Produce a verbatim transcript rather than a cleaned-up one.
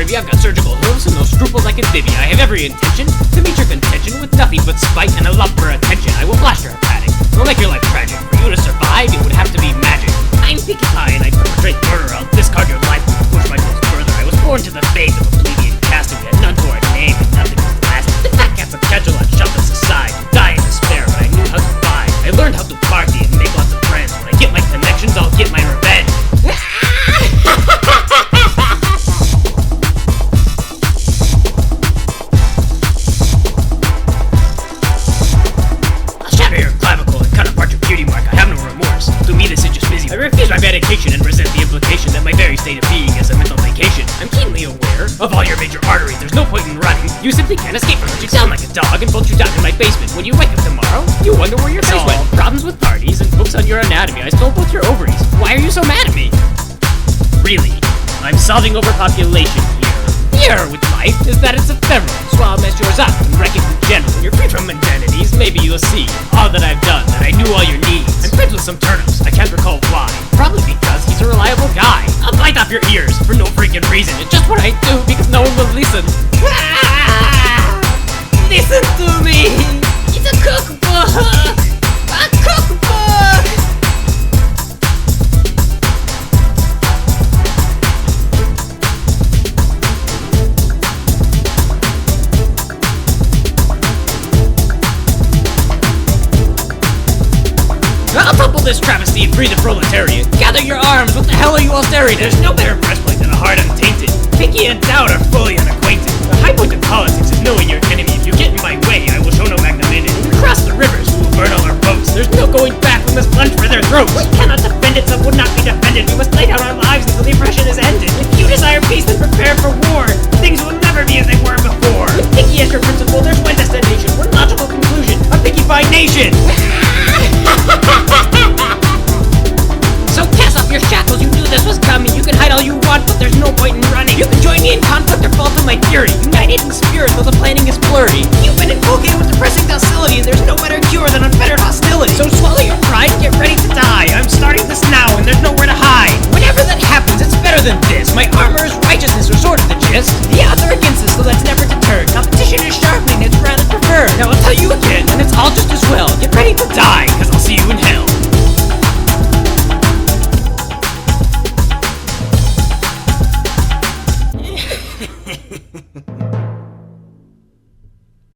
privy. I've got surgical hooves and no scruples like Amphibia. I have every intention to meet your contention with nothing but spite and a love for attention. I will blast your hepatic. I'll make your life tragic. For you to survive, it would have to be magic. I'm Pinkie Pie and I perpetrate murder. I'll discard your life and push my goals further. I was born to the faith of a plebeian caste. We had none to our name and nothing was last. The fat cats of Kedgelon shoved us aside. Die in despair, but I knew how to buy. I learned how to party and make lots of friends. When I get my connections, I'll get my revenge. I refuse my medication and resent the implication that my very state of being is a mental vacation. I'm keenly aware of all your major arteries. There's no point in running. You simply can't escape from it. You sound like a dog and bolt you down in my basement. When you wake up tomorrow, you wonder where your face went. Problems with parties and books on your anatomy. I stole both your ovaries. Why are you so mad at me? Really, I'm solving overpopulation here. The error with life is that it's ephemeral, so I'll mess yours up and wreck it in general. When you're free from amenities, maybe you'll see all that I've done, that I knew all your needs. I'm friends with some turnips, I can't recall why. Probably because he's a reliable guy. I'll bite off your ears for no freaking reason. It's just what I do because no one will listen. Listen to me! It's a cookbook! A cookbook! I'll topple this travesty and free the proletariat. Gather your arms, what the hell are you all staring at? There's no better breastplate than a heart untainted. Pinkie and Doubt are fully unacquainted. The high point of politics is knowing your enemy. If you get in my way, I will show no magnanimity. If we cross the rivers, we will burn all our boats. There's no going back, we must plunge for their throats. We cannot defend it, some would not be defended. We must lay down our lives until the oppression is ended. If you desire peace, then prepare for war. Things will never be as they were before. With Pinkie as your principal, there's one destination, one logical conclusion, a Pinkie Pie nation. So cast off your shackles, you knew this was coming. You can hide all you want, but there's no point in running. You can join me in conflict or fall to my fury. United in spirit, though the planning is blurry. You've been inculcated with depressing docility, and there's no better cure than unfettered hostility. So swallow your pride and get ready to die. I'm starting this now, and there's nowhere to hide. Whenever that happens, it's better than this. My armor is righteousness, or sort of the gist. The odds are against us, so that's never deterred. Competition is sharpening, it's rather preferred. Now I'll tell you again, and it's all just as well. Get ready to die, cause I'll see you in hell.